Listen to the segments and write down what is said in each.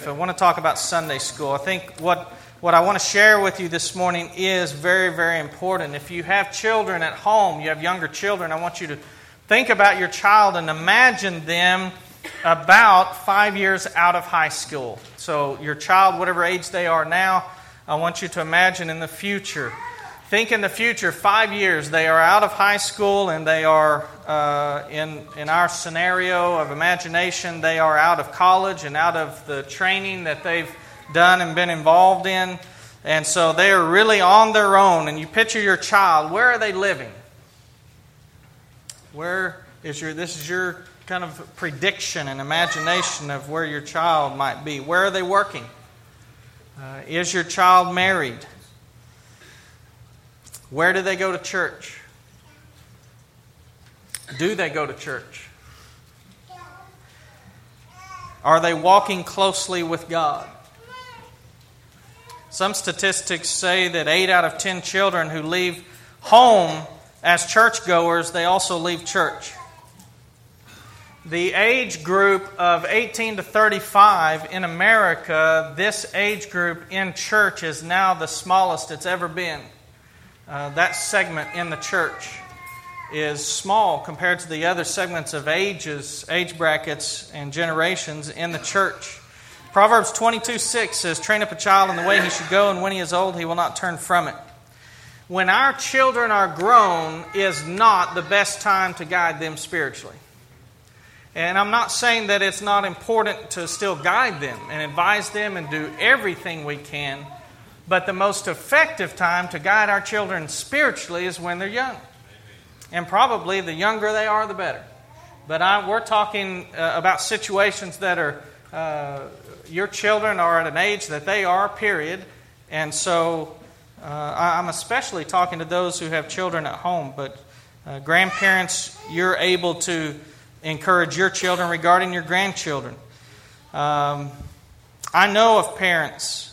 I want to talk about Sunday school. I think what I want to share with you this morning is very, very important. If you have children at home, you have younger children, I want you to think about your child and imagine them about 5 years out of high school. So your child, whatever age they are now, I want you to imagine in the future. Think in the future, 5 years, they are out of high school and they are, in our scenario of imagination, they are out of college and out of the training that they've done and been involved in. And so they are really on their own. And you picture your child, where are they living? This is your kind of prediction and imagination of where your child might be. Where are they working? Is your child married? Where do they go to church? Do they go to church? Are they walking closely with God? Some statistics say that 8 out of 10 children who leave home as churchgoers, they also leave church. The age group of 18 to 35 in America, this age group in church is now the smallest it's ever been. That segment in the church is small compared to the other segments of age brackets, and generations in the church. Proverbs 22:6 says, "Train up a child in the way he should go, and when he is old, he will not turn from it." When our children are grown is not the best time to guide them spiritually. And I'm not saying that it's not important to still guide them and advise them and do everything we can. But the most effective time to guide our children spiritually is when they're young. And probably the younger they are, the better. But we're talking about situations that are, your children are at an age that they are, period. And so I'm especially talking to those who have children at home. But grandparents, you're able to encourage your children regarding your grandchildren. I know of parents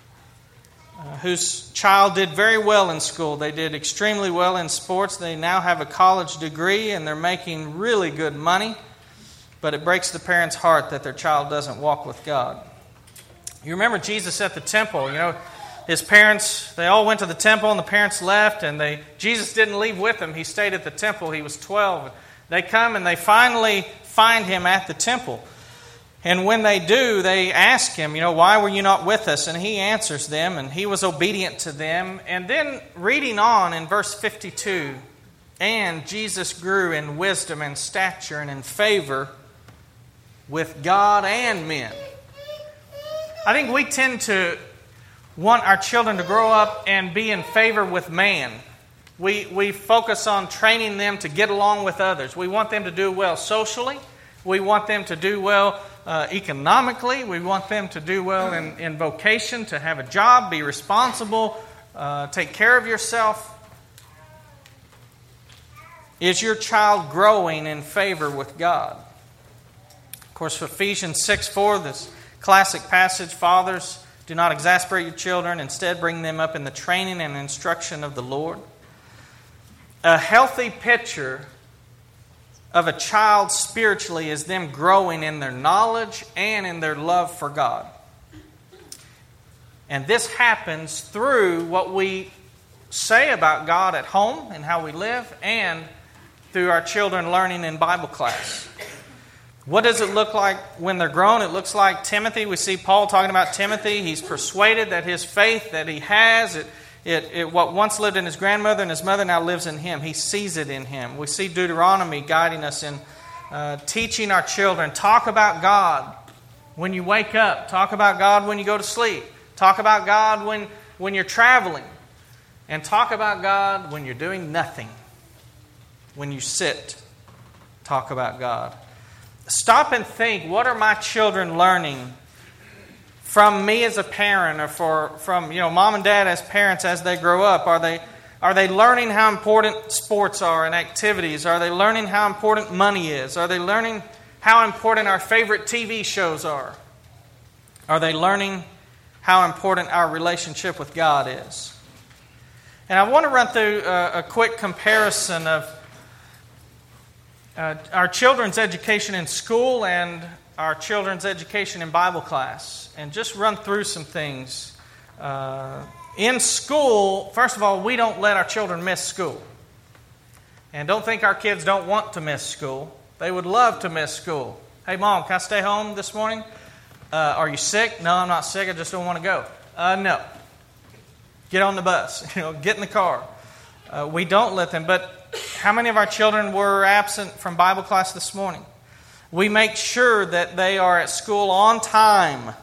whose child did very well in school. They did extremely well in sports. They now have a college degree and they're making really good money. But it breaks the parents' heart that their child doesn't walk with God. You remember Jesus at the temple. You know, his parents, they all went to the temple and the parents left. And Jesus didn't leave with them. He stayed at the temple. He was 12. They come and they finally find him at the temple. And when they do, they ask him, why were you not with us? And he answers them, and he was obedient to them. And then reading on in verse 52, and Jesus grew in wisdom and stature and in favor with God and men. I think we tend to want our children to grow up and be in favor with man. We focus on training them to get along with others. We want them to do well socially. We want them to do well economically. We want them to do well in vocation, to have a job, be responsible, take care of yourself. Is your child growing in favor with God? Of course, Ephesians 6:4, this classic passage, "Fathers, do not exasperate your children. Instead, bring them up in the training and instruction of the Lord." A healthy picture of a child spiritually is them growing in their knowledge and in their love for God. And this happens through what we say about God at home and how we live, and through our children learning in Bible class. What does it look like when they're grown? It looks like Timothy. We see Paul talking about Timothy. He's persuaded that his faith that he has, what once lived in his grandmother and his mother now lives in him. He sees it in him. We see Deuteronomy guiding us in teaching our children. Talk about God when you wake up. Talk about God when you go to sleep. Talk about God when you're traveling. And talk about God when you're doing nothing. When you sit, talk about God. Stop and think, what are my children learning from me as a parent, or from mom and dad as parents as they grow up? Are they learning how important sports are and activities? Are they learning how important money is? Are they learning how important our favorite TV shows are? Are they learning how important our relationship with God is? And I want to run through a quick comparison of our children's education in school and our children's education in Bible class and just run through some things. In school, first of all, we don't let our children miss school. And don't think our kids don't want to miss school. They would love to miss school. Hey, Mom, can I stay home this morning? Are you sick? No, I'm not sick. I just don't want to go. No. Get on the bus. Get in the car. We don't let them. But how many of our children were absent from Bible class this morning? We make sure that they are at school on time.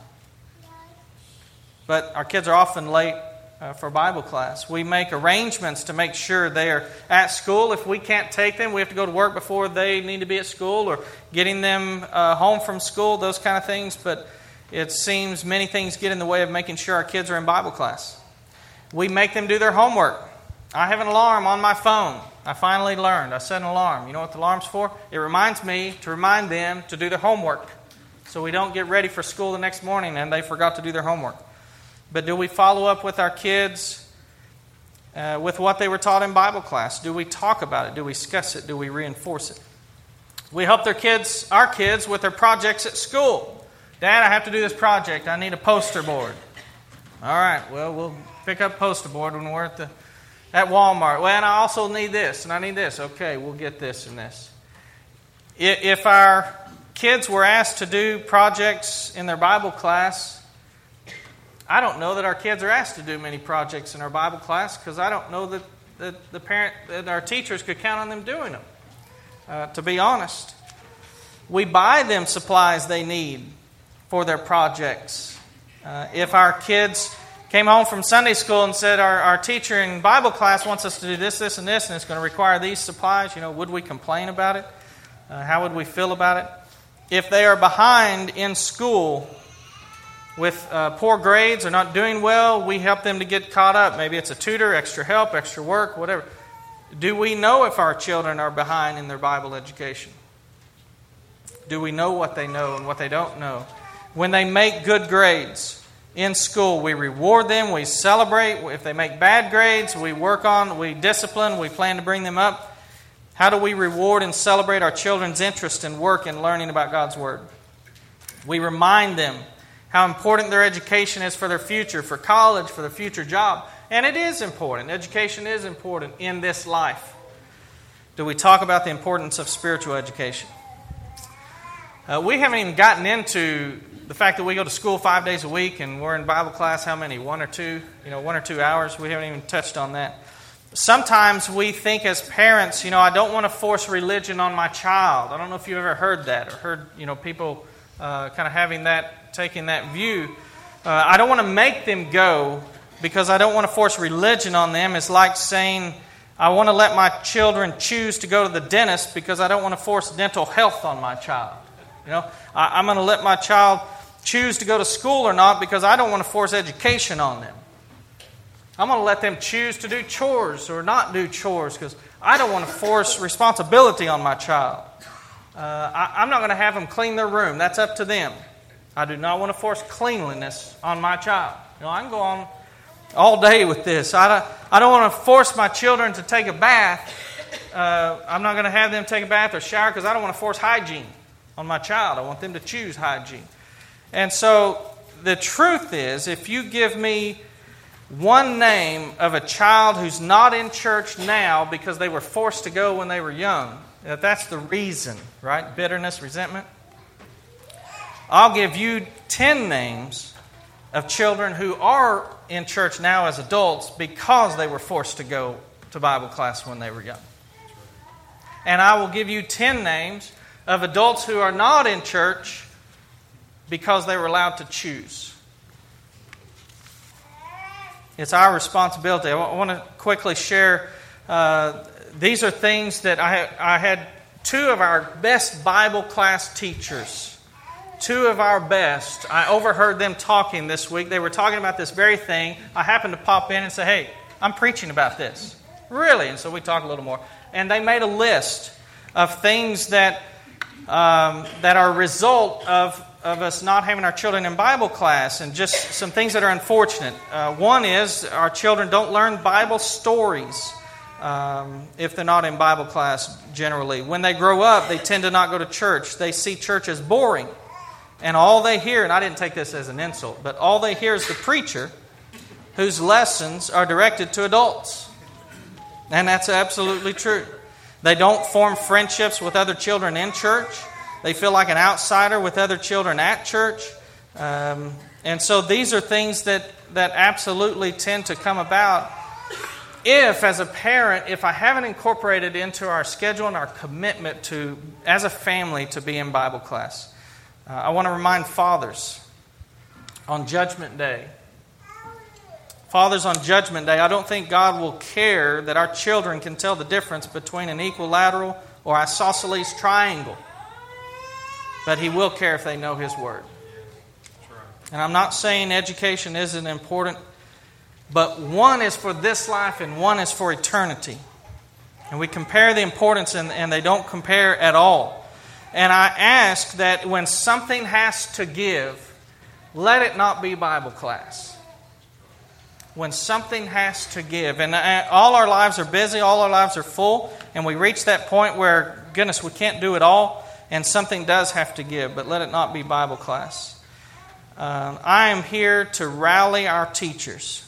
But our kids are often late for Bible class. We make arrangements to make sure they are at school. If we can't take them, we have to go to work before they need to be at school, or getting them home from school, those kind of things. But it seems many things get in the way of making sure our kids are in Bible class. We make them do their homework. I have an alarm on my phone. I finally learned. I set an alarm. You know what the alarm's for? It reminds me to remind them to do their homework, so we don't get ready for school the next morning and they forgot to do their homework. But do we follow up with our kids with what they were taught in Bible class? Do we talk about it? Do we discuss it? Do we reinforce it? We help our kids with their projects at school. Dad, I have to do this project. I need a poster board. All right, well, we'll pick up poster board when we're at Walmart. Well, and I also need this, and I need this. Okay, we'll get this and this. If our kids were asked to do projects in their Bible class, I don't know that our kids are asked to do many projects in our Bible class, because I don't know that our teachers could count on them doing them, to be honest. We buy them supplies they need for their projects. If our kids came home from Sunday school and said, our teacher in Bible class wants us to do this, this, and this, and it's going to require these supplies, would we complain about it? How would we feel about it? If they are behind in school with poor grades or not doing well, we help them to get caught up. Maybe it's a tutor, extra help, extra work, whatever. Do we know if our children are behind in their Bible education? Do we know what they know and what they don't know? When they make good grades in school, we reward them, we celebrate. If they make bad grades, we discipline, we plan to bring them up. How do we reward and celebrate our children's interest in work and learning about God's Word? We remind them how important their education is for their future, for college, for their future job. And it is important. Education is important in this life. Do we talk about the importance of spiritual education? We haven't even gotten into the fact that we go to school 5 days a week and we're in Bible class, how many? 1 or 2? 1 or 2 hours? We haven't even touched on that. Sometimes we think as parents, I don't want to force religion on my child. I don't know if you've ever heard that or heard, people kind of taking that view. I don't want to make them go because I don't want to force religion on them. It's like saying I want to let my children choose to go to the dentist because I don't want to force dental health on my child. I'm going to let my child choose to go to school or not because I don't want to force education on them. I'm going to let them choose to do chores or not do chores because I don't want to force responsibility on my child. I'm not going to have them clean their room. That's up to them. I do not want to force cleanliness on my child. I can go on all day with this. I don't want to force my children to take a bath. I'm not going to have them take a bath or shower because I don't want to force hygiene on my child. I want them to choose hygiene. And so the truth is, if you give me one name of a child who's not in church now because they were forced to go when they were young, that's the reason, right? Bitterness, resentment. I'll give you 10 names of children who are in church now as adults because they were forced to go to Bible class when they were young. And I will give you 10 names of adults who are not in church because they were allowed to choose. It's our responsibility. I want to quickly share, these are things that I had 2 of our best Bible class teachers. 2 of our best. I overheard them talking this week. They were talking about this very thing. I happened to pop in and say, hey, I'm preaching about this. Really? And so we talked a little more. And they made a list of things that are a result of us not having our children in Bible class, and just some things that are unfortunate. One is our children don't learn Bible stories if they're not in Bible class generally. When they grow up, they tend to not go to church. They see church as boring. And all they hear, and I didn't take this as an insult, but all they hear is the preacher whose lessons are directed to adults. And that's absolutely true. They don't form friendships with other children in church. They feel like an outsider with other children at church. And so these are things that absolutely tend to come about if, as a parent, if I haven't incorporated into our schedule and our commitment to, as a family, to be in Bible class. I want to remind fathers on Judgment Day. Fathers, on Judgment Day, I don't think God will care that our children can tell the difference between an equilateral or isosceles triangle. But He will care if they know His Word. And I'm not saying education isn't important, but one is for this life and one is for eternity. And we compare the importance and they don't compare at all. And I ask that when something has to give, let it not be Bible class. When something has to give. And all our lives are busy, all our lives are full, and we reach that point where, goodness, we can't do it all, and something does have to give, but let it not be Bible class. I am here to rally our teachers.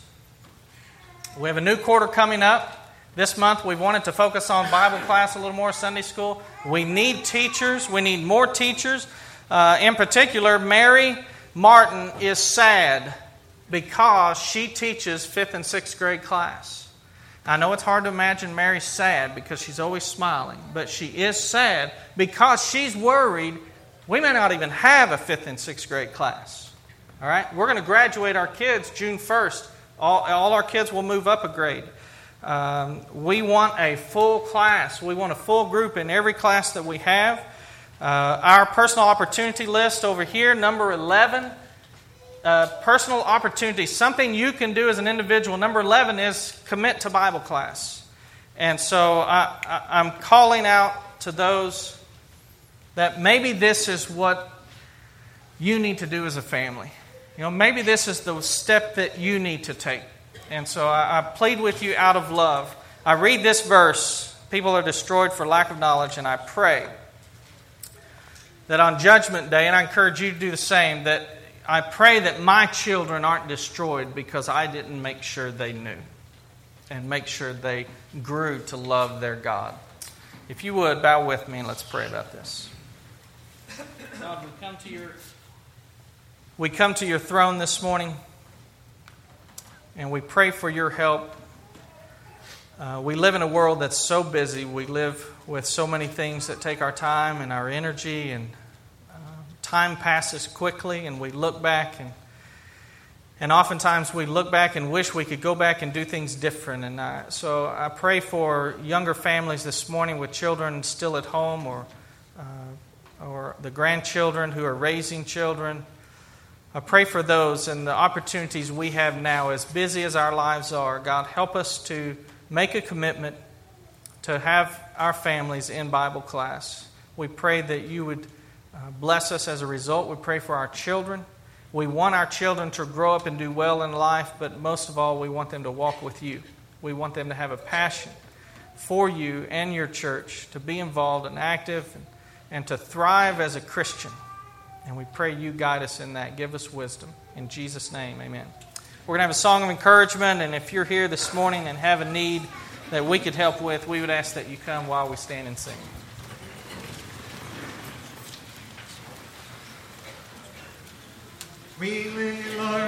We have a new quarter coming up. This month we've wanted to focus on Bible class a little more, Sunday school. We need teachers. We need more teachers. In particular, Mary Martin is sad because she teaches 5th and 6th grade class. I know it's hard to imagine Mary sad because she's always smiling, but she is sad because she's worried we may not even have a 5th and 6th grade class. All right? We're going to graduate our kids June 1st. All our kids will move up a grade. We want a full class. We want a full group in every class that we have. Our personal opportunity list over here, number 11. Personal opportunity, something you can do as an individual. Number 11 is commit to Bible class. And so I'm calling out to those that maybe this is what you need to do as a family. You know, maybe this is the step that you need to take. And so I plead with you out of love. I read this verse, people are destroyed for lack of knowledge, and I pray that on Judgment Day, and I encourage you to do the same, that I pray that my children aren't destroyed because I didn't make sure they knew and make sure they grew to love their God. If you would, bow with me and let's pray about this. God, we come to your throne this morning and we pray for your help. We live in a world that's so busy. We live with so many things that take our time and our energy, and time passes quickly, and we look back and oftentimes we look back and wish we could go back and do things different. And so I pray for younger families this morning with children still at home, or the grandchildren who are raising children. I pray for those and the opportunities we have now, as busy as our lives are. God, help us to make a commitment to have our families in Bible class. We pray that you would bless us as a result. We pray for our children. We want our children to grow up and do well in life, but most of all, we want them to walk with you. We want them to have a passion for you and your church, to be involved and active and to thrive as a Christian. And we pray you guide us in that. Give us wisdom. In Jesus' name, amen. We're going to have a song of encouragement, and if you're here this morning and have a need that we could help with, we would ask that you come while we stand and sing. We lay our